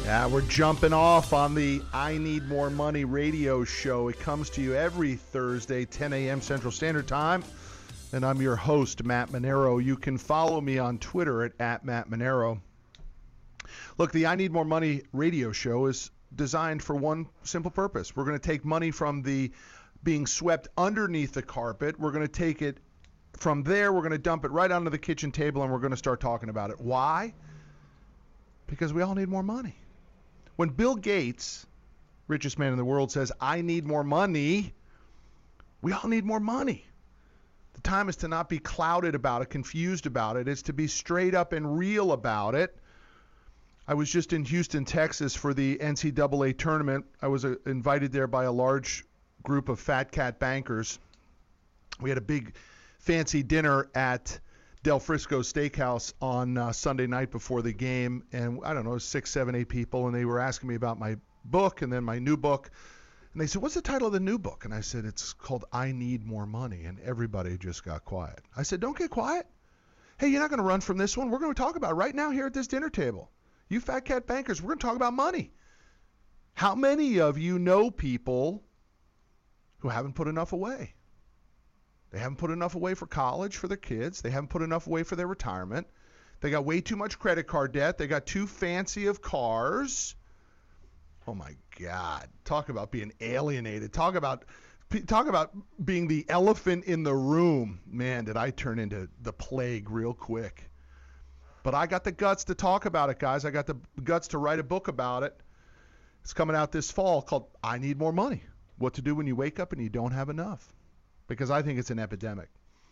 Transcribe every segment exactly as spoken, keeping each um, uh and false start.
Yeah, we're jumping off on the I Need More Money radio show. It comes to you every Thursday, ten a.m. Central Standard Time. And I'm your host, Matt Manero. You can follow me on Twitter at, at Matt Manero. Look, the I Need More Money radio show is designed for one simple purpose. We're going to take money from the being swept underneath the carpet. We're going to take it from there. We're going to dump it right onto the kitchen table, and we're going to start talking about it. Why? Because we all need more money. When Bill Gates, richest man in the world, says, I need more money, we all need more money. The time is to not be clouded about it, confused about it. It's to be straight up and real about it. I was just in Houston, Texas for the N C double A tournament. I was uh, invited there by a large group of fat cat bankers. We had a big fancy dinner at Del Frisco Steakhouse on uh, Sunday night before the game, and I don't know, six, seven, eight people, and they were asking me about my book and then my new book. And they said, what's the title of the new book? And I said, it's called I Need More Money, and everybody just got quiet. I said, don't get quiet. Hey, you're not going to run from this one. We're going to talk about it right now here at this dinner table. You fat cat bankers, we're going to talk about money. How many of you know people who haven't put enough away? They haven't put enough away for college for their kids. They haven't put enough away for their retirement. They got way too much credit card debt. They got too fancy of cars. Oh, my God. Talk about being alienated. Talk about talk about being the elephant in the room. Man, did I turn into the plague real quick. But I got the guts to talk about it, guys. I got the guts to write a book about it. It's coming out this fall called I Need More Money. What to do when you wake up and you don't have enough. Because I think it's an epidemic.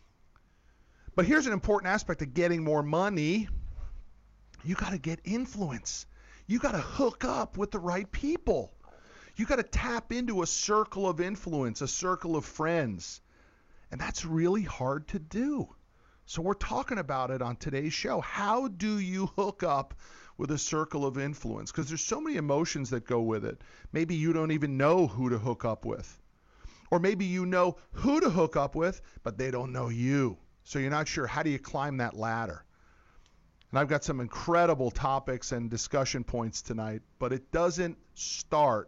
But here's an important aspect of getting more money. You got to get influence. You got to hook up with the right people. You got to tap into a circle of influence, a circle of friends. And that's really hard to do. So we're talking about it on today's show. How do you hook up with a circle of influence? Because there's so many emotions that go with it. Maybe you don't even know who to hook up with. Or maybe you know who to hook up with, but they don't know you. So you're not sure, how do you climb that ladder? And I've got some incredible topics and discussion points tonight, but it doesn't start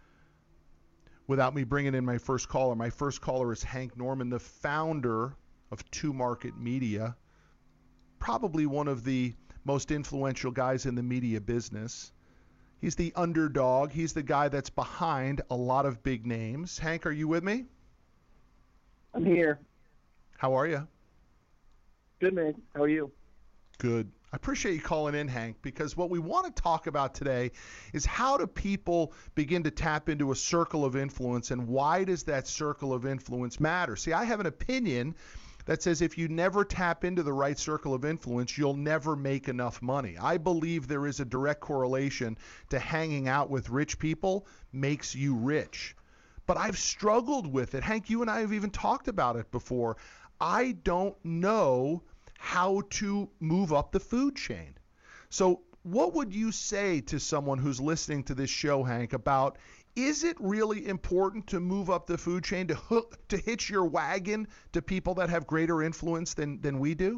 without me bringing in my first caller. My first caller is Hank Norman, the founder of Two Market Media, probably one of the most influential guys in the media business. He's the underdog. He's the guy that's behind a lot of big names. Hank, are you with me? I'm here. How are you? Good, man. How are you? Good. I appreciate you calling in, Hank, because what we want to talk about today is how do people begin to tap into a circle of influence, and why does that circle of influence matter? See, I have an opinion that says if you never tap into the right circle of influence, you'll never make enough money. I believe there is a direct correlation to hanging out with rich people makes you rich. But I've struggled with it. Hank, you and I have even talked about it before. I don't know how to move up the food chain. So what would you say to someone who's listening to this show, Hank, about is it really important to move up the food chain, to hook, to hitch your wagon to people that have greater influence than, than we do?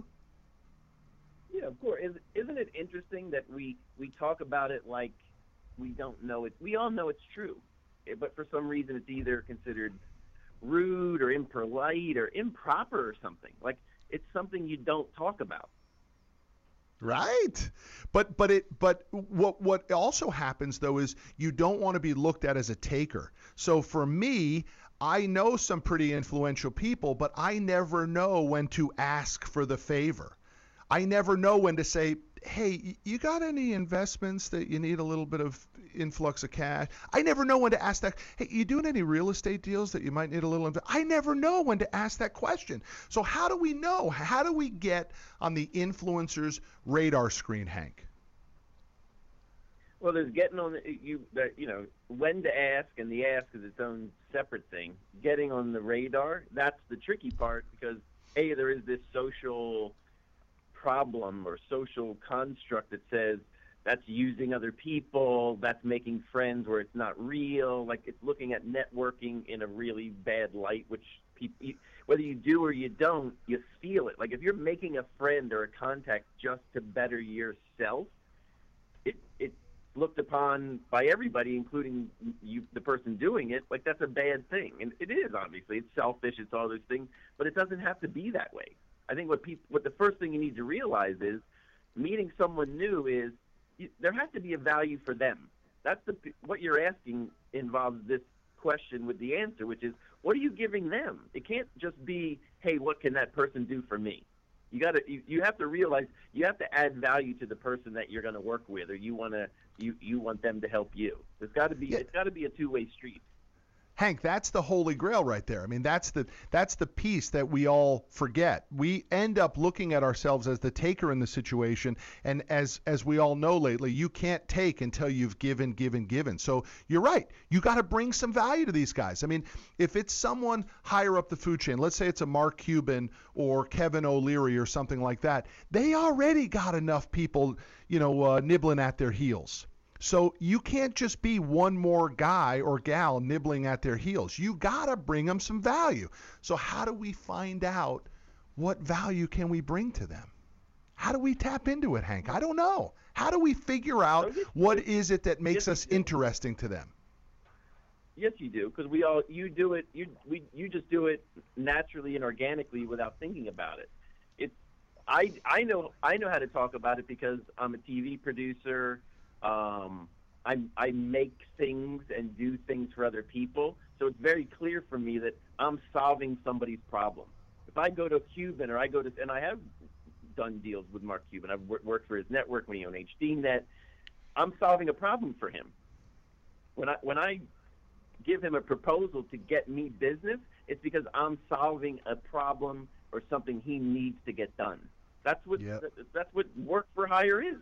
Yeah, of course. Isn't it interesting that we, we talk about it like we don't know it? We all know it's true, but for some reason it's either considered rude or impolite or improper or something. Like it's something you don't talk about. Right. But but it but what what also happens though is you don't want to be looked at as a taker. So for me, I know some pretty influential people, but I never know when to ask for the favor. I never know when to say, hey, you got any investments that you need a little bit of influx of cash? I never know when to ask that. Hey, you doing any real estate deals that you might need a little inv-? I never know when to ask that question. So how do we know? How do we get on the influencer's radar screen, Hank? Well, there's getting on the, you, you know, when to ask, and the ask is its own separate thing. Getting on the radar, that's the tricky part because, A, there is this social problem or social construct that says that's using other people, that's making friends where it's not real, like it's looking at networking in a really bad light, which people, whether you do or you don't, you feel it. Like if you're making a friend or a contact just to better yourself, it, it looked upon by everybody, including you, the person doing it, like that's a bad thing. And it is, obviously. It's selfish. It's all those things. But it doesn't have to be that way. I think what people, what the first thing you need to realize is meeting someone new is you, there has to be a value for them. That's the what you're asking involves this question with the answer, which is, what are you giving them? It can't just be, hey, what can that person do for me? You got to you, you have to realize you have to add value to the person that you're going to work with, or you want to you, you want them to help you. There's got to be Yeah. It's got to be a two-way street. Hank, that's the holy grail right there. I mean, that's the that's the piece that we all forget. We end up looking at ourselves as the taker in the situation, and as as we all know lately, you can't take until you've given, given, given. So you're right. You got to bring some value to these guys. I mean, if it's someone higher up the food chain, let's say it's a Mark Cuban or Kevin O'Leary or something like that, they already got enough people, you know, uh, nibbling at their heels. So you can't just be one more guy or gal nibbling at their heels. You got to bring them some value. So how do we find out what value can we bring to them? How do we tap into it, Hank? I don't know. How do we figure out what is it that makes us interesting to them? Yes, you do, because we all you do it. You we you just do it naturally and organically without thinking about it. It's I I know I know how to talk about it because I'm a T V producer. Um, I, I make things and do things for other people, so it's very clear for me that I'm solving somebody's problem. If I go to Cuban or I go to, and I have done deals with Mark Cuban, I've worked for his network when he owned H D Net, I'm solving a problem for him. When I when I give him a proposal to get me business, it's because I'm solving a problem or something he needs to get done. That's what Yep. that's what work for hire is.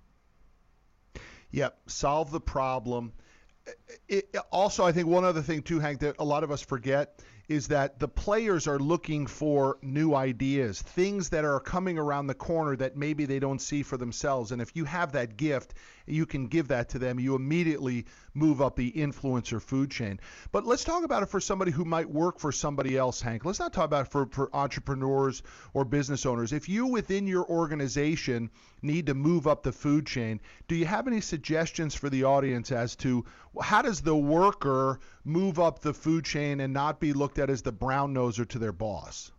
Yep, solve the problem. It, it, also, I think one other thing too, Hank, that a lot of us forget is that the players are looking for new ideas, things that are coming around the corner that maybe they don't see for themselves. And if you have that gift, you can give that to them. You immediately move up the influencer food chain. But let's talk about it for somebody who might work for somebody else, Hank. Let's not talk about it for, for entrepreneurs or business owners. If you within your organization need to move up the food chain, do you have any suggestions for the audience as to how does the worker move up the food chain and not be looked at as the brown noser to their boss?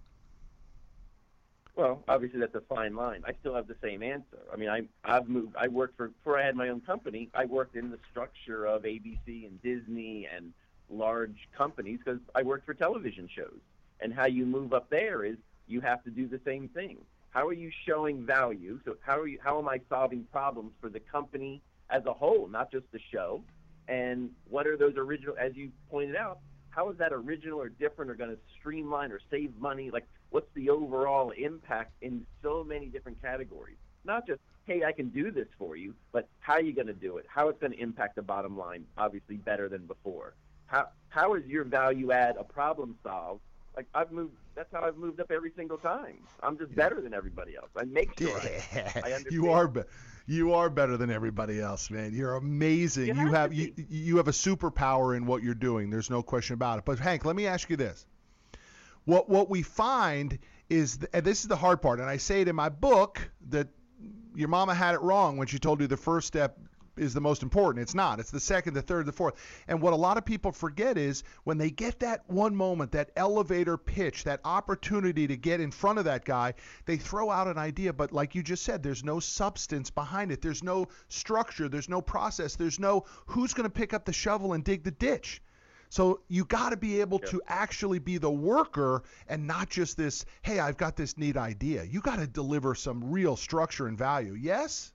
Well, obviously that's a fine line. I still have the same answer. I mean, I, I've moved. I worked for before I had my own company. I worked in the structure of A B C and Disney and large companies because I worked for television shows. And how you move up there is you have to do the same thing. How are you showing value? So how are you? How am I solving problems for the company as a whole, not just the show? And what are those original? As you pointed out, how is that original or different or going to streamline or save money? Like, what's the overall impact in so many different categories? Not just, hey, I can do this for you, but how are you going to do it? How it's going to impact the bottom line, obviously better than before. How how is your value add a problem solved? Like I've moved, that's how I've moved up every single time. I'm just better than everybody else. I make sure Yeah. I, I understand. You are be- you are better than everybody else, man. You're amazing. You You have have to you, be. you have a superpower in what you're doing. There's no question about it. But Hank, let me ask you this. What what we find is, th- and this is the hard part, and I say it in my book that your mama had it wrong when she told you the first step is the most important. It's not. It's the second, the third, the fourth. And what a lot of people forget is when they get that one moment, that elevator pitch, that opportunity to get in front of that guy, they throw out an idea, but like you just said, there's no substance behind it. There's no structure. There's no process. There's no who's going to pick up the shovel and dig the ditch. So you got to be able Yeah. to actually be the worker and not just this, hey, I've got this neat idea. You got to deliver some real structure and value. Yes?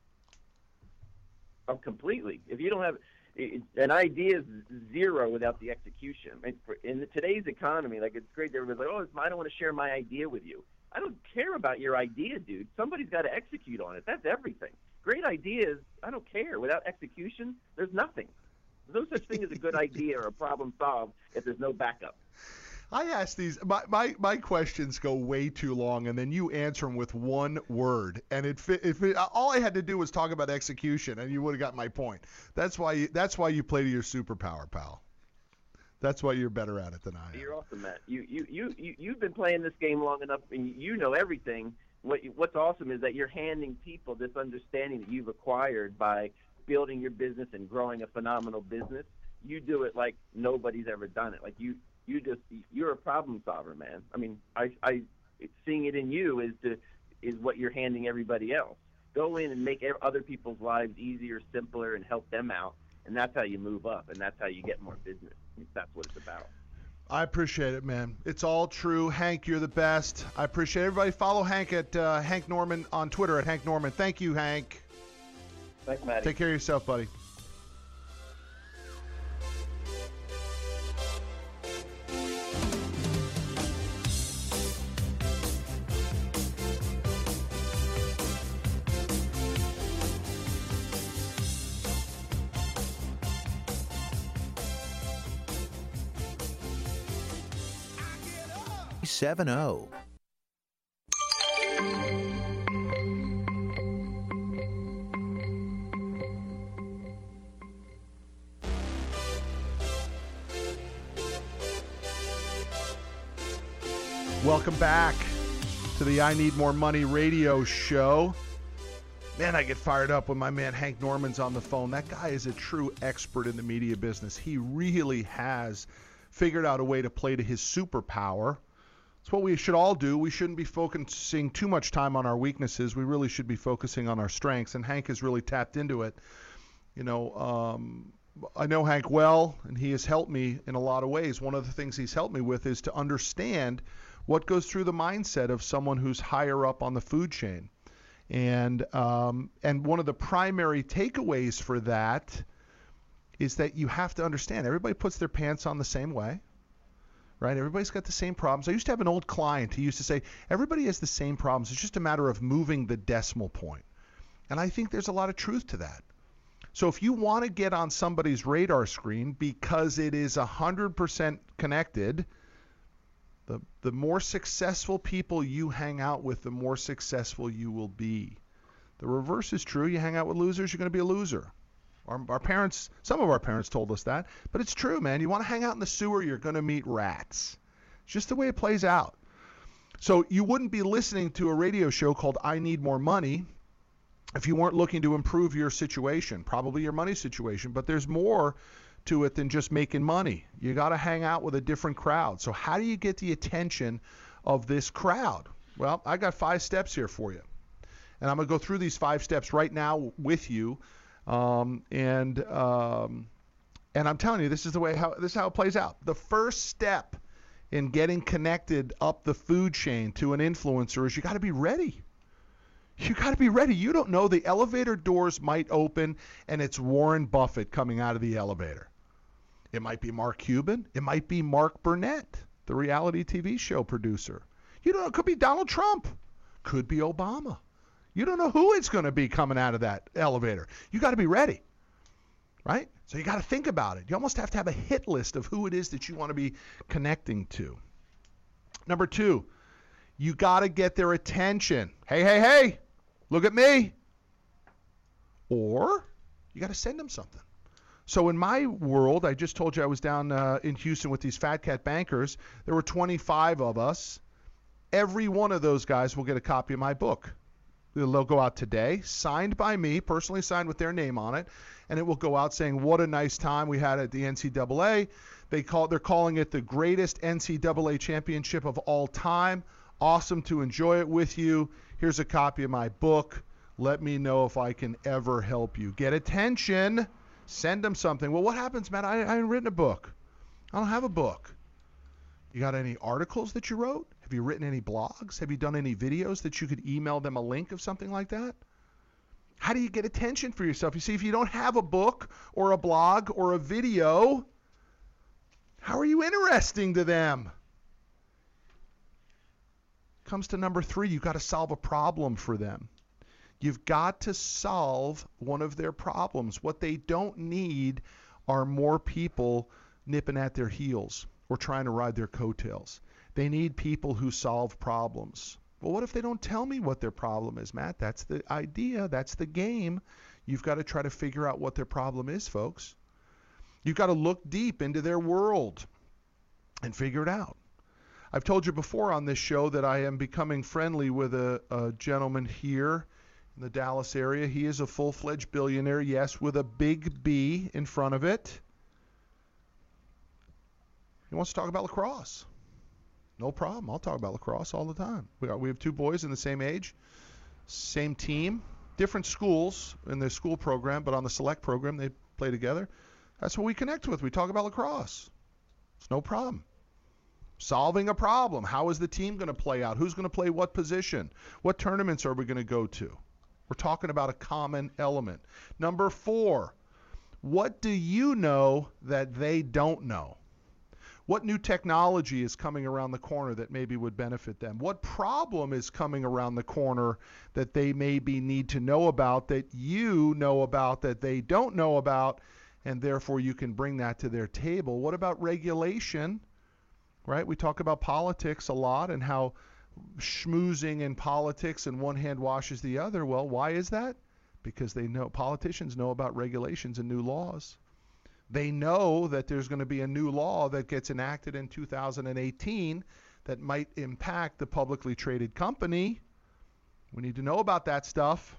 Oh, completely. If you don't have it, an idea, is zero without the execution. I mean, for, in the, today's economy, like it's great. Everybody's like, "Oh, it's, I don't want to share my idea with you." I don't care about your idea, dude. Somebody's got to execute on it. That's everything. Great ideas, I don't care. Without execution, there's nothing. There's no such thing as a good idea or a problem solved if there's no backup. I ask these, my, my, my questions go way too long, and then you answer them with one word. And it, fit- if it, all I had to do was talk about execution, and you would have got my point. That's why you, that's why you play to your superpower, pal. That's why you're better at it than I am. You're awesome, Matt. You you you you you've been playing this game long enough, and you know everything. What what's awesome is that you're handing people this understanding that you've acquired by building your business and growing a phenomenal business, you do it like nobody's ever done it. Like you, you just, you're a problem solver, man. I mean, I, I, seeing it in you is to, is what you're handing everybody else. Go in and make other people's lives easier, simpler, and help them out. And that's how you move up, and that's how you get more business. That's what it's about. I appreciate it, man. It's all true. Hank, you're the best. I appreciate it. Everybody follow Hank at uh, Hank Norman on Twitter at Hank Norman. Thank you, Hank. Thanks, Matty. Take care of yourself, buddy. seven oh. Welcome back to the I Need More Money radio show. Man, I get fired up when my man Hank Norman's on the phone. That guy is a true expert in the media business. He really has figured out a way to play to his superpower. It's what we should all do. We shouldn't be focusing too much time on our weaknesses. We really should be focusing on our strengths, and Hank has really tapped into it. You know, um, I know Hank well, and he has helped me in a lot of ways. One of the things he's helped me with is to understand what goes through the mindset of someone who's higher up on the food chain. And um, and one of the primary takeaways for that is that you have to understand everybody puts their pants on the same way. Right? Everybody's got the same problems. I used to have an old client who used to say, everybody has the same problems. It's just a matter of moving the decimal point. And I think there's a lot of truth to that. So if you want to get on somebody's radar screen because it is one hundred percent connected, the, the more successful people you hang out with, the more successful you will be. The reverse is true. You hang out with losers, you're going to be a loser. Our, our parents, some of our parents told us that, but it's true, man. You want to hang out in the sewer, you're going to meet rats. It's just the way it plays out. So you wouldn't be listening to a radio show called I Need More Money if you weren't looking to improve your situation, probably your money situation, but there's more to it than just making money. You got to hang out with a different crowd. So how do you get the attention of this crowd? Well, I got five steps here for you. And I'm going to go through these five steps right now with you. Um, and um, and I'm telling you, this is the way how this is how it plays out. The first step in getting connected up the food chain to an influencer is you got to be ready. You got to be ready. You don't know, the elevator doors might open and it's Warren Buffett coming out of the elevator. It might be Mark Cuban. It might be Mark Burnett, the reality T V show producer. You don't know. It could be Donald Trump. Could be Obama. You don't know who it's going to be coming out of that elevator. You got to be ready, right? So you got to think about it. You almost have to have a hit list of who it is that you want to be connecting to. Number two, you got to get their attention. Hey, hey, hey, look at me. Or you got to send them something. So in my world, I just told you I was down uh, in Houston with these Fat Cat bankers. There were twenty-five of us. Every one of those guys will get a copy of my book. They'll go out today, signed by me, personally signed with their name on it, and it will go out saying, what a nice time we had at the N C double A. They call, they're calling it the greatest N C double A championship of all time. Awesome to enjoy it with you. Here's a copy of my book. Let me know if I can ever help you. Get attention. Send them something. Well, what happens, Matt? I, I haven't written a book. I don't have a book. You got any articles that you wrote? Have you written any blogs? Have you done any videos that you could email them a link of something like that? How do you get attention for yourself? You see, if you don't have a book or a blog or a video, how are you interesting to them? Comes to number three, you've got to solve a problem for them. You've got to solve one of their problems. What they don't need are more people nipping at their heels or trying to ride their coattails. They need people who solve problems. Well, what if they don't tell me what their problem is, Matt? That's the idea. That's the game. You've got to try to figure out what their problem is, folks. You've got to look deep into their world and figure it out. I've told you before on this show that I am becoming friendly with a, a gentleman here in the Dallas area. He is a full-fledged billionaire, yes, with a big B in front of it. He wants to talk about lacrosse. No problem. I'll talk about lacrosse all the time. We, are, we have two boys in the same age, same team, different schools in their school program, but on the select program they play together. That's what we connect with. We talk about lacrosse. It's no problem. Solving a problem. How is the team going to play out? Who's going to play what position? What tournaments are we going to go to? We're talking about a common element. Number four, what do you know that they don't know? What new technology is coming around the corner that maybe would benefit them? What problem is coming around the corner that they maybe need to know about, that you know about, that they don't know about, and therefore you can bring that to their table? What about regulation? Right? We talk about politics a lot and how schmoozing in politics and one hand washes the other. Well, why is that? Because they know, politicians know about regulations and new laws. They know that there's going to be a new law that gets enacted in two thousand eighteen that might impact the publicly traded company. We need to know about that stuff.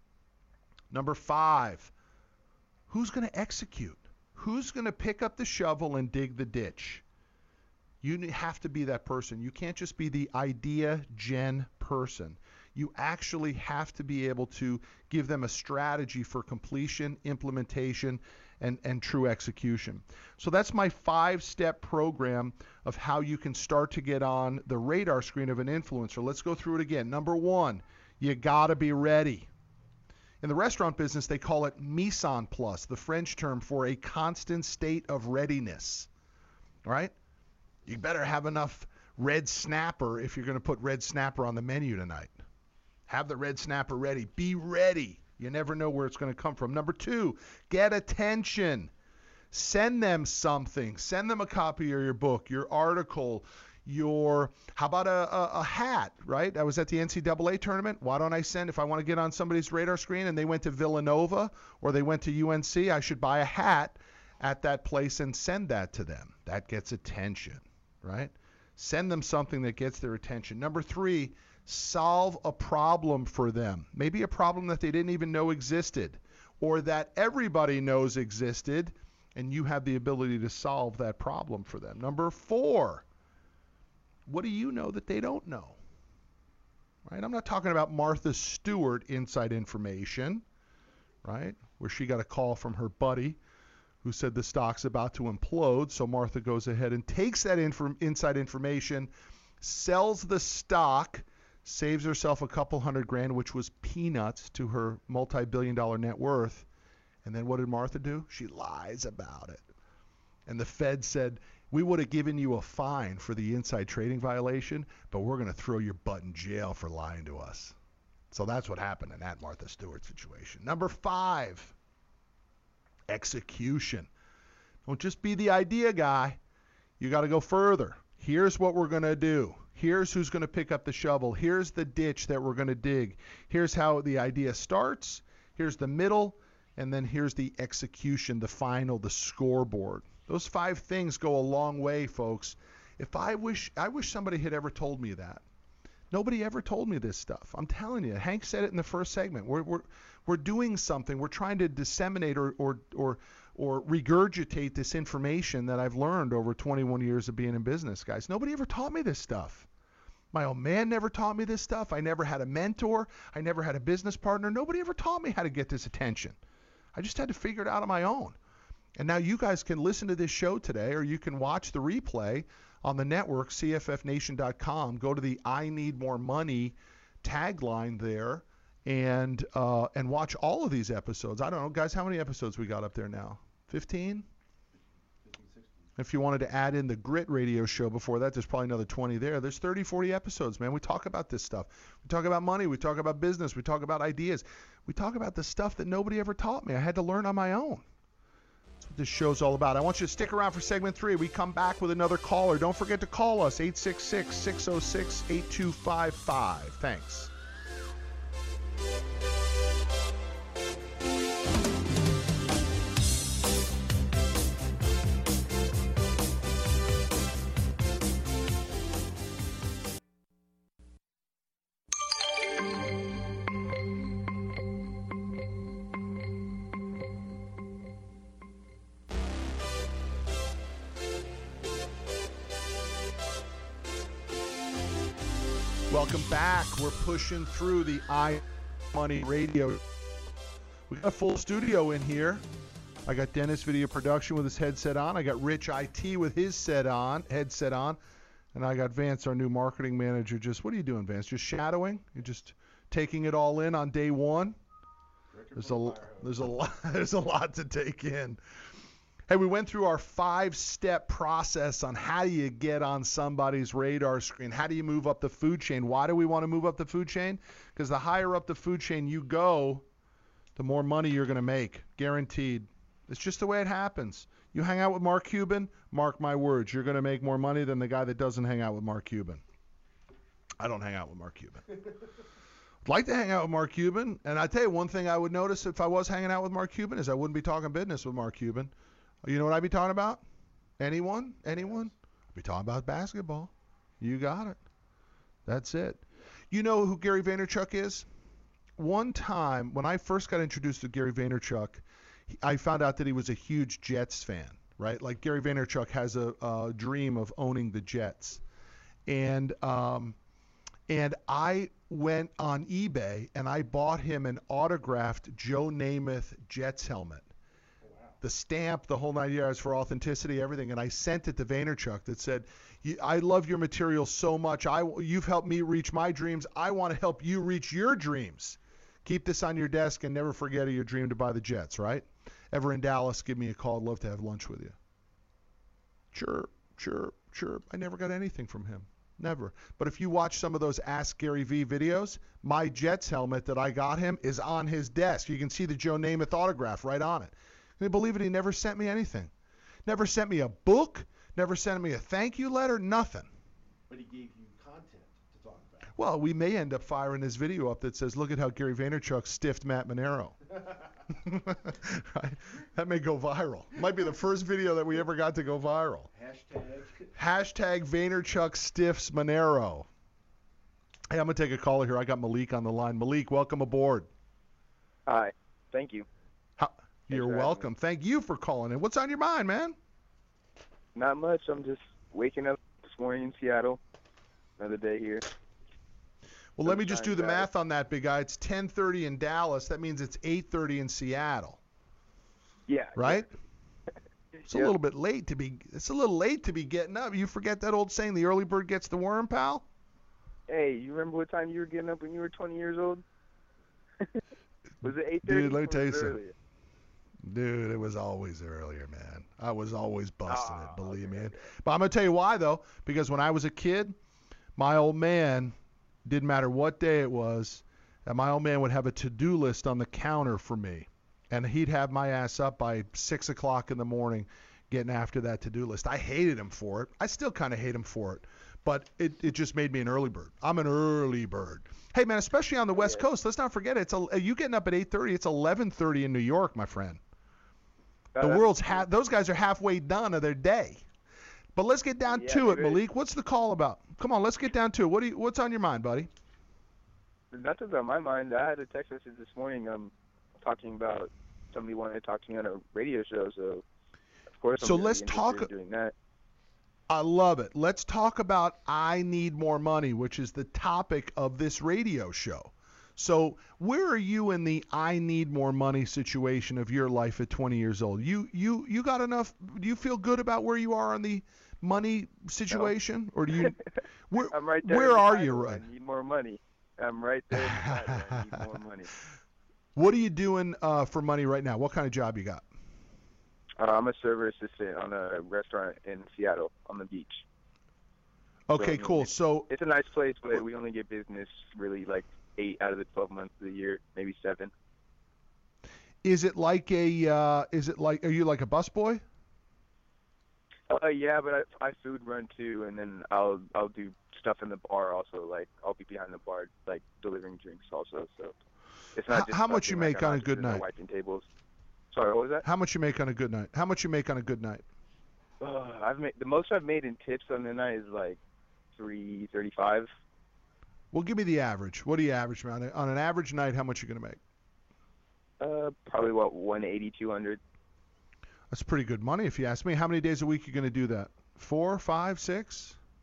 Number five, who's going to execute? Who's going to pick up the shovel and dig the ditch? You have to be that person. You can't just be the idea gen person. You actually have to be able to give them a strategy for completion, implementation, and, and true execution. So that's my five-step program of how you can start to get on the radar screen of an influencer. Let's go through it again. Number one, you got to be ready. In the restaurant business, they call it mise en place, the French term for a constant state of readiness. All right? You better have enough red snapper if you're going to put red snapper on the menu tonight. Have the red snapper ready. Be ready. You never know where it's going to come from. Number two, get attention. Send them something. Send them a copy of your book, your article, your, how about a, a, a hat, right? I was at the N C double A tournament. Why don't I send, if I want to get on somebody's radar screen and they went to Villanova or they went to U N C, I should buy a hat at that place and send that to them. That gets attention, right? Send them something that gets their attention. Number three, solve a problem for them. Maybe a problem that they didn't even know existed or that everybody knows existed, and you have the ability to solve that problem for them. Number four, what do you know that they don't know? Right? I'm not talking about Martha Stewart inside information, right, where she got a call from her buddy who said the stock's about to implode, so Martha goes ahead and takes that inf- inside information, sells the stock, saves herself a couple hundred grand, which was peanuts to her multi-billion dollar net worth. And then what did Martha do? She lies about it. And the Fed said, we would have given you a fine for the inside trading violation, but we're going to throw your butt in jail for lying to us. So that's what happened in that Martha Stewart situation. Number five, execution. Don't just be the idea guy. You got to go further. Here's what we're going to do. Here's who's going to pick up the shovel. Here's the ditch that we're going to dig. Here's how the idea starts. Here's the middle. And then here's the execution, the final, the scoreboard. Those five things go a long way, folks. If I wish, I wish somebody had ever told me that. Nobody ever told me this stuff. I'm telling you. Hank said it in the first segment. We're we're we're doing something. We're trying to disseminate or or or or regurgitate this information that I've learned over twenty-one years of being in business, guys. Nobody ever taught me this stuff. My old man never taught me this stuff. I never had a mentor. I never had a business partner. Nobody ever taught me how to get this attention. I just had to figure it out on my own. And now you guys can listen to this show today, or you can watch the replay on the network, C F F nation dot com. Go to the I Need More Money tagline there and uh, and watch all of these episodes. I don't know, guys, how many episodes we got up there now? fifteen? If you wanted to add in the Grit radio show before that, there's probably another twenty there. There's thirty, forty episodes, man. We talk about this stuff. We talk about money. We talk about business. We talk about ideas. We talk about the stuff that nobody ever taught me. I had to learn on my own. That's what this show's all about. I want you to stick around for segment three. We come back with another caller. Don't forget to call us, eight six six, six oh six, eight two five five. Thanks. Welcome back. We're pushing through the I Money Radio. We got a full studio in here. I got Dennis Video Production with his headset on. I got Rich I T with his set on, headset on. And I got Vance, our new marketing manager. Just, what are you doing, Vance? Just shadowing? You're just taking it all in on day one? There's a, there's a lot, there's a lot to take in. Hey, we went through our five-step process on how do you get on somebody's radar screen. How do you move up the food chain? Why do we want to move up the food chain? Because the higher up the food chain you go, the more money you're going to make, guaranteed. It's just the way it happens. You hang out with Mark Cuban, mark my words, you're going to make more money than the guy that doesn't hang out with Mark Cuban. I don't hang out with Mark Cuban. I'd like to hang out with Mark Cuban, and I tell you one thing I would notice if I was hanging out with Mark Cuban is I wouldn't be talking business with Mark Cuban. You know what I'd be talking about? Anyone? Anyone? I'd be talking about basketball. You got it. That's it. You know who Gary Vaynerchuk is? One time, when I first got introduced to Gary Vaynerchuk, I found out that he was a huge Jets fan, right? Like Gary Vaynerchuk has a, a dream of owning the Jets. And um, and I went on eBay and I bought him an autographed Joe Namath Jets helmet. The stamp, the whole nine yards for authenticity, everything. And I sent it to Vaynerchuk that said, I love your material so much. I, you've helped me reach my dreams. I want to help you reach your dreams. Keep this on your desk and never forget your dream to buy the Jets, right? Ever in Dallas, give me a call. I'd love to have lunch with you. Sure, sure, sure. I never got anything from him. Never. But if you watch some of those Ask Gary V videos, my Jets helmet that I got him is on his desk. You can see the Joe Namath autograph right on it. Can you believe it? He never sent me anything. Never sent me a book. Never sent me a thank you letter. Nothing. But he gave you content to talk about. Well, we may end up firing this video up that says, look at how Gary Vaynerchuk stiffed Matt Monero. Right? That may go viral. Might be the first video that we ever got to go viral. Hashtag. Hashtag Vaynerchuk stiffs Monero. Hey, I'm going to take a caller here. I got Malik on the line. Malik, welcome aboard. Hi. Thank you. How, you're welcome. Thank you for calling in. What's on your mind, man? Not much. I'm just waking up this morning in Seattle. Another day here. Well, let me just do the math on that, big guy. It's ten thirty in Dallas. That means it's eight thirty in Seattle. Yeah. Right? Yeah. It's a Yep. little bit late to be it's a little late to be getting up. You forget that old saying, the early bird gets the worm, pal? Hey, you remember what time you were getting up when you were twenty years old? Was it eight thirty? Dude, let me tell you something. Dude, it was always earlier, man. I was always busting Oh, it, believe okay, me. okay. But I'm going to tell you why, though. Because when I was a kid, my old man, didn't matter what day it was, and my old man would have a to-do list on the counter for me. And he'd have my ass up by six o'clock in the morning getting after that to-do list. I hated him for it. I still kind of hate him for it. But it, it just made me an early bird. I'm an early bird. Hey, man, especially on the West Yeah. Coast, let's not forget it. It's a, you getting up at eight thirty. It's eleven thirty in New York, my friend. Uh, The that's- world's ha- those guys are halfway done of their day. But let's get down Yeah, to it, maybe. Malik. What's the call about? Come on, let's get down to it. What do you, what's on your mind, buddy? Nothing's on my mind. I had a text message this morning um, talking about somebody wanted to talk to me on a radio show, so of course I'm So gonna be let's interested talk- in doing that. I love it. Let's talk about I Need More Money, which is the topic of this radio show. So where are you in the I need more money situation of your life at twenty years old? You you you got enough? Do you feel good about where you are on the money situation, or do you? Where, I'm right there. where in the are you title. right? I need more money. I'm right there. In the title. I need more money. What are you doing uh, for money right now? What kind of job you got? Uh, I'm a server assistant on a restaurant in Seattle on the beach. Okay, So, cool. So It's a nice place, but we only get business really like eight out of the twelve months of the year, maybe seven. is it like a? Uh, is it like? Are you like a busboy? Uh, yeah, but I, I food run too, and then I'll I'll do stuff in the bar also. Like I'll be behind the bar, like delivering drinks also. So it's not How- just how much fucking, you make like, I'm on a not good just in there night? Wiping tables. Sorry, what was that? How much you make on a good night? How much you make on a good night? Uh, I've made the most I've made in tips on the night is like three thirty-five. Well, give me the average. What do you average, man? On an average night, how much you gonna make? Uh, probably what one eighty, two hundred. That's pretty good money, if you ask me. How many days a week you gonna do that? Four, five, six?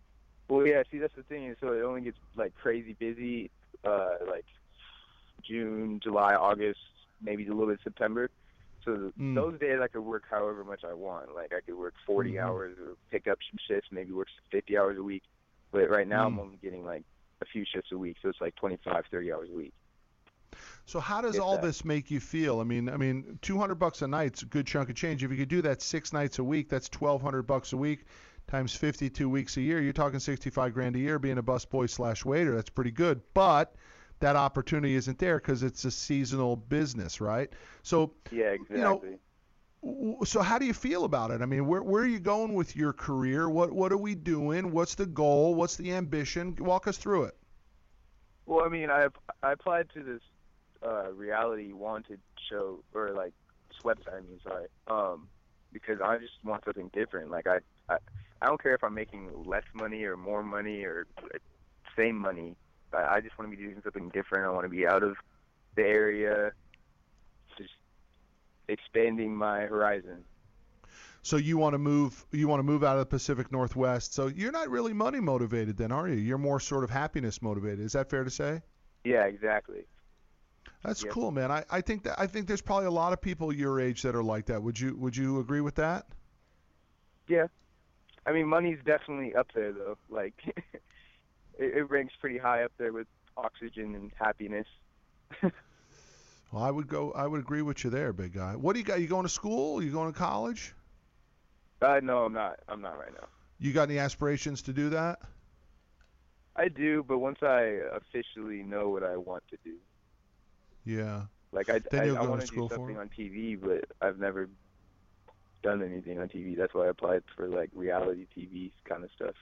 Well, yeah. See, that's the thing. So it only gets like crazy busy, uh, like June, July, August, maybe a little bit September. So Mm. those days I could work however much I want. Like I could work forty Mhm. hours or pick up some shifts, maybe work fifty hours a week. But right now Mm. I'm only getting like a few shifts a week, so it's like twenty-five, thirty hours a week. So how does If all that. this make you feel? I mean, I mean, two hundred bucks a night's a good chunk of change. If you could do that six nights a week, that's twelve hundred bucks a week times fifty-two weeks a year. You're talking sixty-five grand a year being a busboy slash waiter. That's pretty good. But that opportunity isn't there because it's a seasonal business, right? So, Yeah, exactly. you know, w- so how do you feel about it? I mean, where where are you going with your career? What what are we doing? What's the goal? What's the ambition? Walk us through it. Well, I mean, I I applied to this uh, reality wanted show or like swept. I mean, sorry, um, because I just want something different. Like I, I I don't care if I'm making less money or more money or same money. I, I just want to be doing something different. I want to be out of the area, just expanding my horizon. So you want to move you want to move out of the Pacific Northwest. So you're not really money motivated then, are you? You're more sort of happiness motivated. Is that fair to say? Yeah, exactly. That's Yes. cool, man. I, I think that I think there's probably a lot of people your age that are like that. Would you would you agree with that? Yeah. I mean, money's definitely up there, though. Like, it, it ranks pretty high up there with oxygen and happiness. Well, I would go I would agree with you there, big guy. What do you got? You going to school? You going to college? Uh, no, I'm not. I'm not right now. You got any aspirations to do that? I do, but once I officially know what I want to do, Yeah. like I, Then I, you'll I go to want to school do for something it? on T V, but I've never done anything on T V. That's why I applied for like reality T V kind of stuff.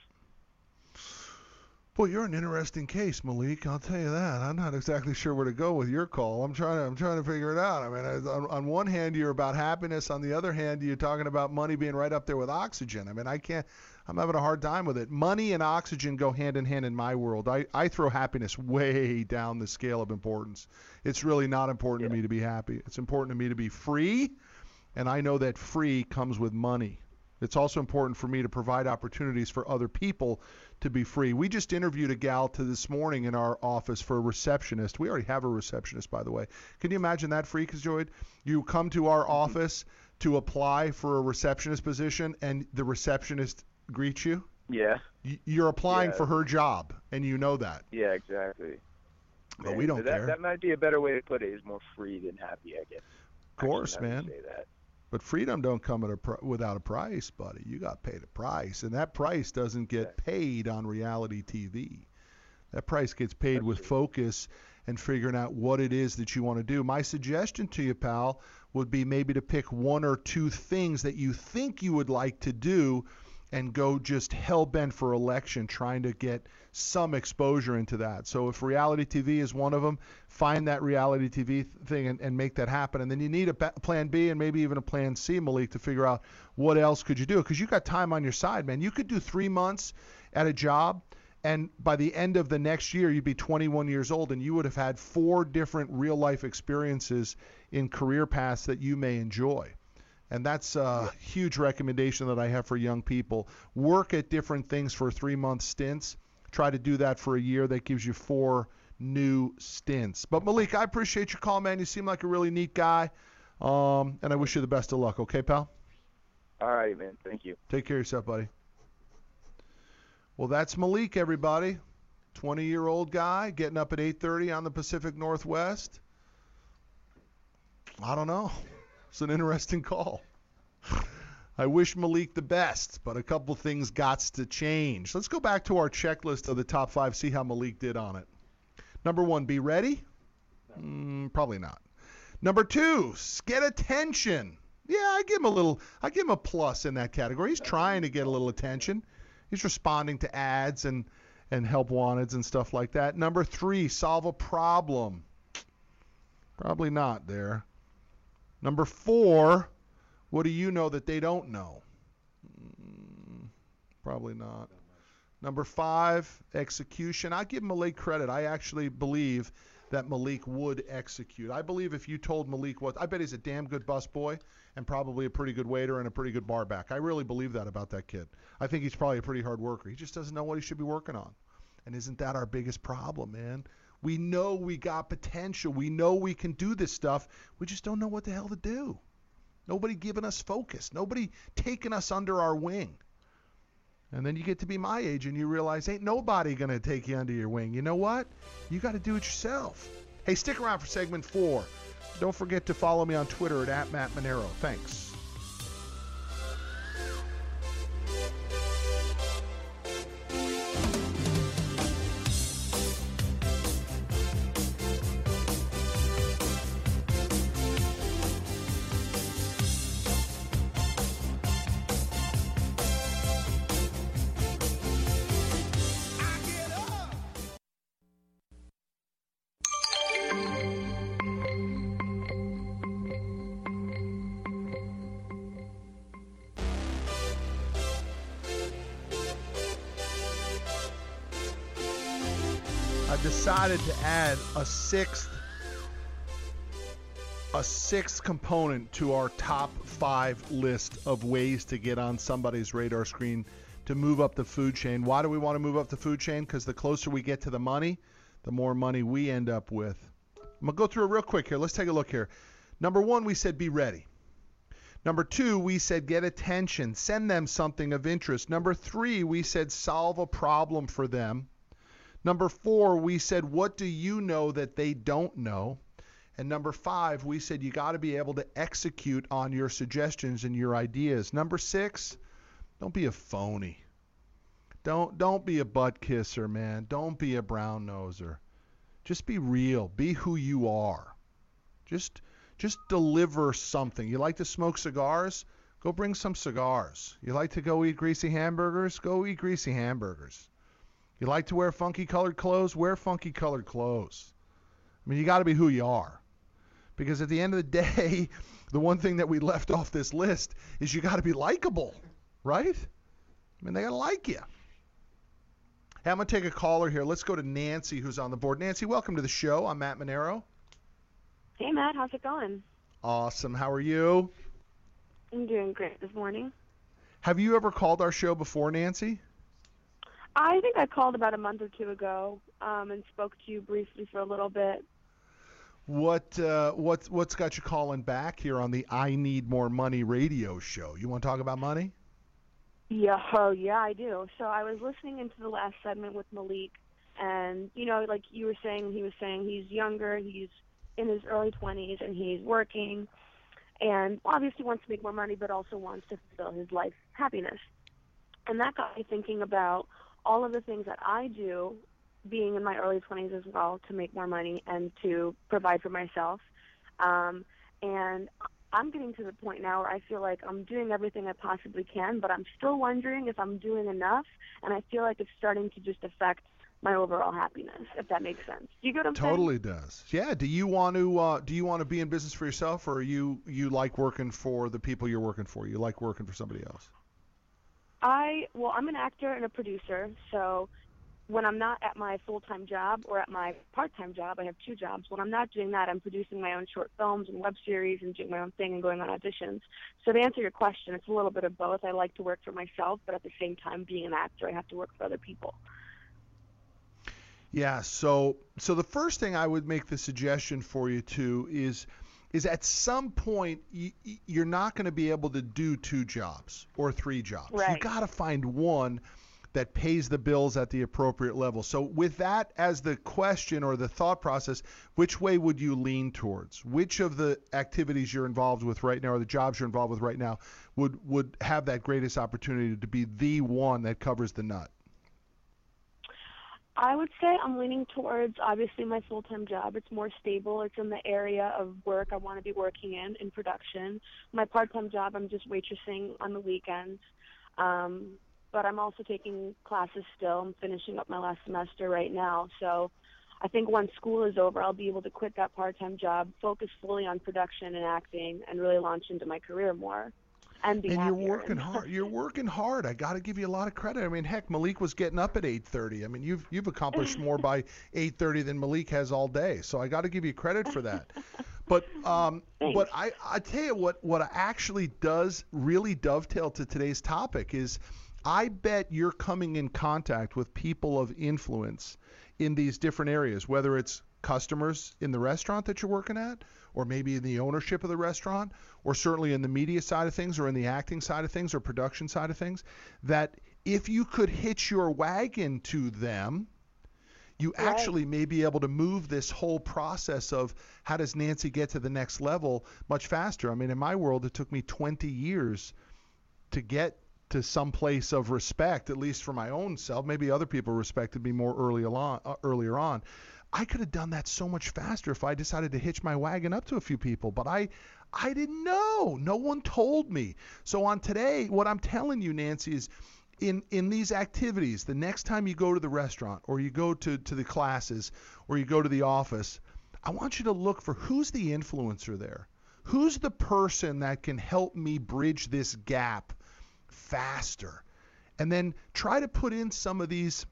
Boy, you're an interesting case, Malik. I'll tell you that. I'm not exactly sure where to go with your call. I'm trying to, I'm trying to figure it out. I mean, I- on, on one hand, you're about happiness. On the other hand, you're talking about money being right up there with oxygen. I mean, I can't. I'm having a hard time with it. Money and oxygen go hand in hand in my world. I, I throw happiness way down the scale of importance. It's really not important Yeah. to me to be happy. It's important to me to be free, and I know that free comes with money. It's also important for me to provide opportunities for other people to be free. We just interviewed a gal to this morning in our office for a receptionist. We already have a receptionist, by the way. Can you imagine that, Freakazoid? You come to our office to apply for a receptionist position, and the receptionist greets you? Yeah. Y- You're applying Yeah. for her job, and you know that. Yeah, exactly. But Man, we don't that, care. That might be a better way to put it. Is more free than happy, I guess. Of course, Actually, now that man. you say that. But freedom don't come at a pr- without a price, buddy. You got paid a price, and that price doesn't get Yeah. paid on reality T V. That price gets paid That's with true. focus and figuring out what it is that you want to do. My suggestion to you, pal, would be maybe to pick one or two things that you think you would like to do and go just hell-bent for election, trying to get some exposure into that. So if reality T V is one of them, find that reality T V th- thing and, and make that happen. And then you need a ba- plan B and maybe even a plan C, Malik, to figure out what else could you do. Because you got time on your side, man. You could do three months at a job, and by the end of the next year, you'd be twenty-one years old, and you would have had four different real-life experiences in career paths that you may enjoy. And that's a huge recommendation that I have for young people. Work at different things for three-month stints. Try to do that for a year. That gives you four new stints. But Malik, I appreciate your call, man. You seem like a really neat guy. Um, and I wish you the best of luck. Okay, pal? All right, man. Thank you. Take care of yourself, buddy. Well, that's Malik, everybody. twenty-year-old guy getting up at eight thirty on the Pacific Northwest. I don't know. It's an interesting call. I wish Malik the best, but a couple things gots to change. Let's go back to our checklist of the top five, see how Malik did on it. Number one, be ready? Mm, probably not. Number two, get attention. Yeah, I give him a little, I give him a plus in that category. He's trying to get a little attention. He's responding to ads and, and help wanteds and stuff like that. Number three, solve a problem. Probably not there. Number four, what do you know that they don't know? Mm, probably not. Number five, execution. I give Malik credit. I actually believe that Malik would execute. I believe if you told Malik what, I bet he's a damn good busboy and probably a pretty good waiter and a pretty good bar back. I really believe that about that kid. I think he's probably a pretty hard worker. He just doesn't know what he should be working on. And isn't that our biggest problem, man? We know we got potential. We know we can do this stuff. We just don't know what the hell to do. Nobody giving us focus. Nobody taking us under our wing. And then you get to be my age and you realize ain't nobody going to take you under your wing. You know what? You got to do it yourself. Hey, stick around for segment four. Don't forget to follow me on Twitter at, at Matt Manero. Thanks. Decided to add a sixth a sixth component to our top five list of ways to get on somebody's radar screen to move up the food chain. Why do we want to move up the food chain? Because the closer we get to the money, the more money we end up with. I'm going to go through it real quick here. Let's take a look here. Number one, we said be ready. Number two, we said get attention. Send them something of interest. Number three, we said solve a problem for them. Number four, we said, what do you know that they don't know? And number five, we said you got to be able to execute on your suggestions and your ideas. Number six, don't be a phony. Don't don't be a butt kisser, man. Don't be a brown noser. Just be real. Be who you are. Just just deliver something. You like to smoke cigars? Go bring some cigars. You like to go eat greasy hamburgers? Go eat greasy hamburgers. You like to wear funky colored clothes? Wear funky colored clothes. I mean, you got to be who you are. Because at the end of the day, the one thing that we left off this list is you got to be likable, right? I mean, they got to like you. Hey, I'm going to take a caller here. Let's go to Nancy, who's on the board. Nancy, welcome to the show. I'm Matt Manero. Hey, Matt. How's it going? Awesome. How are you? I'm doing great this morning. Have you ever called our show before, Nancy? I think I called about a month or two ago um, and spoke to you briefly for a little bit. What uh, what's what's got you calling back here on the I Need More Money radio show? You want to talk about money? Yeah, oh yeah, I do. So I was listening into the last segment with Malik, and you know, like you were saying, he was saying he's younger, he's in his early twenties, and he's working, and obviously wants to make more money, but also wants to fulfill his life happiness. And that got me thinking about all of the things that I do, being in my early twenties as well, to make more money and to provide for myself. Um, and I'm getting to the point now where I feel like I'm doing everything I possibly can, but I'm still wondering if I'm doing enough, and I feel like it's starting to just affect my overall happiness, if that makes sense. Do you get what I'm totally saying? Totally does. Yeah. Do you want to uh, do you want to be in business for yourself, or you you like working for the people you're working for? You like working for somebody else? I, well, I'm an actor and a producer, so when I'm not at my full-time job or at my part-time job, I have two jobs. When I'm not doing that, I'm producing my own short films and web series and doing my own thing and going on auditions. So to answer your question, it's a little bit of both. I like to work for myself, but at the same time, being an actor, I have to work for other people. Yeah, so so the first thing I would make the suggestion for you to is is at some point you, you're not going to be able to do two jobs or three jobs. Right. You got to find one that pays the bills at the appropriate level. So with that as the question or the thought process, which way would you lean towards? Which of the activities you're involved with right now or the jobs you're involved with right now would, would have that greatest opportunity to be the one that covers the nut? I would say I'm leaning towards, obviously, my full-time job. It's more stable. It's in the area of work I want to be working in, in production. My part-time job, I'm just waitressing on the weekends. Um, but I'm also taking classes still. I'm finishing up my last semester right now. So I think once school is over, I'll be able to quit that part-time job, focus fully on production and acting, and really launch into my career more. and be and happier. you're working hard. You're working hard. I got to give you a lot of credit. I mean, heck, Malik was getting up at eight thirty. I mean, you've you've accomplished more by eight thirty than Malik has all day. So I got to give you credit for that. But um, but I I tell you what what actually does really dovetail to today's topic is, I bet you're coming in contact with people of influence in these different areas, whether it's customers in the restaurant that you're working at, or maybe in the ownership of the restaurant, or certainly in the media side of things, or in the acting side of things, or production side of things, that if you could hitch your wagon to them, you Right. actually may be able to move this whole process of how does Nancy get to the next level much faster. I mean, in my world, it took me twenty years to get to some place of respect, at least for my own self. Maybe other people respected me more early along, uh, earlier on. I could have done that so much faster if I decided to hitch my wagon up to a few people, but I I didn't know. No one told me. So on today, what I'm telling you, Nancy, is in in these activities, the next time you go to the restaurant, or you go to, to the classes, or you go to the office, I want you to look for who's the influencer there. Who's the person that can help me bridge this gap faster? And then try to put in some of these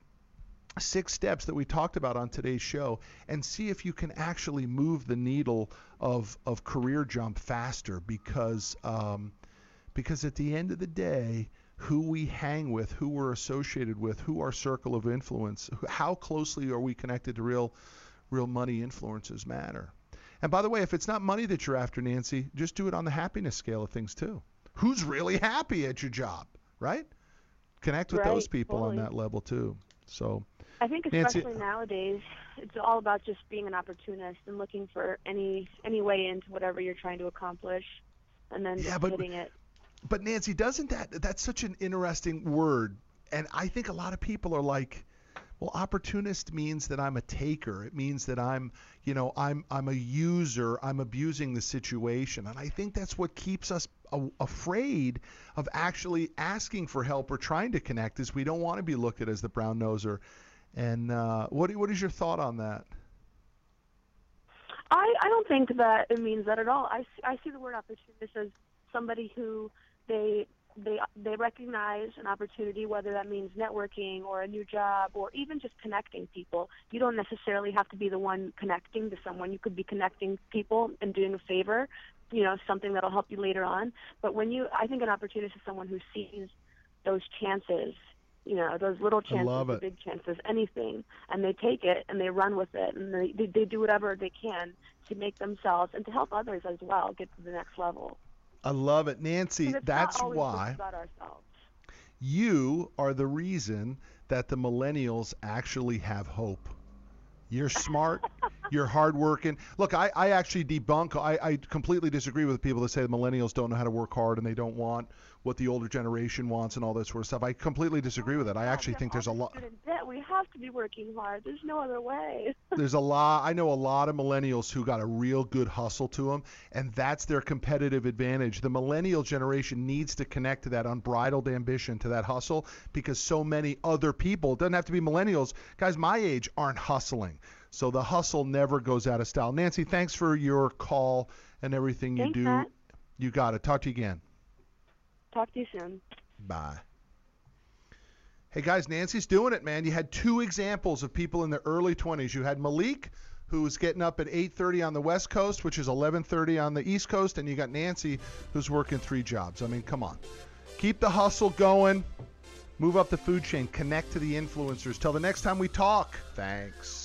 six steps that we talked about on today's show and see if you can actually move the needle of of career jump faster, because um, because at the end of the day, who we hang with, who we're associated with, who our circle of influence, how closely are we connected to real real money influences matter. And by the way, if it's not money that you're after, Nancy, just do it on the happiness scale of things too. Who's really happy at your job, right? Connect with Right, those people totally. on that level too. So I think Nancy- especially nowadays, it's all about just being an opportunist and looking for any any way into whatever you're trying to accomplish, and then Yeah, just but- hitting it. But Nancy, doesn't that that's such an interesting word, and I think a lot of people are like, well, opportunist means that I'm a taker. It means that I'm, you know, I'm I'm a user. I'm abusing the situation, and I think that's what keeps us a- afraid of actually asking for help or trying to connect. Is we don't want to be looked at as the brown noser. And uh, what what is your thought on that? I, I don't think that it means that at all. I, see- I see the word opportunist as somebody who they they they recognize an opportunity, whether that means networking or a new job or even just connecting people. You don't necessarily have to be the one connecting to someone. You could be connecting people and doing a favor, you know, something that'll help you later on. But when you, I think an opportunist is someone who sees those chances, you know, those little chances, love the it. big chances, anything, and they take it and they run with it, and they, they they do whatever they can to make themselves and to help others as well get to the next level. I love it, Nancy. 'Cause it's That's not always why just about ourselves. you are the reason that the millennials actually have hope. You're smart. You're hardworking. Look, I, I actually debunk. I, I completely disagree with people that say the millennials don't know how to work hard and they don't want what the older generation wants and all that sort of stuff. I completely disagree with that. I actually think there's a lot. Student debt. We have to be working hard. There's no other way. There's a lot. I know a lot of millennials who got a real good hustle to them, and that's their competitive advantage. The millennial generation needs to connect to that unbridled ambition, to that hustle, because so many other people, it doesn't have to be millennials, guys my age, aren't hustling. So the hustle never goes out of style. Nancy, thanks for your call and everything you Thanks, do. Matt. You got it. Talk to you again. Talk to you soon. Bye. Hey, guys, Nancy's doing it, man. You had two examples of people in their early twenties. You had Malik, who was getting up at eight thirty on the West Coast, which is eleven thirty on the East Coast, and you got Nancy, who's working three jobs. I mean, come on. Keep the hustle going. Move up the food chain. Connect to the influencers. Till the next time we talk. Thanks.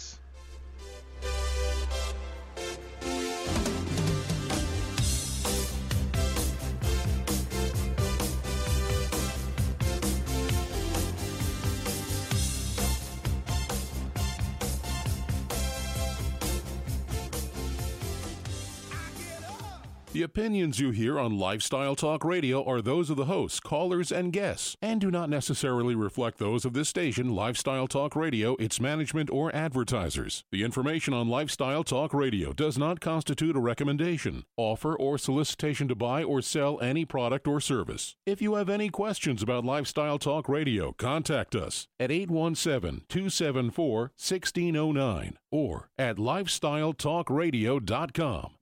The opinions you hear on Lifestyle Talk Radio are those of the hosts, callers, and guests, and do not necessarily reflect those of this station, Lifestyle Talk Radio, its management, or advertisers. The information on Lifestyle Talk Radio does not constitute a recommendation, offer, or solicitation to buy or sell any product or service. If you have any questions about Lifestyle Talk Radio, contact us at eight one seven, two seven four, one six zero nine or at lifestyle talk radio dot com.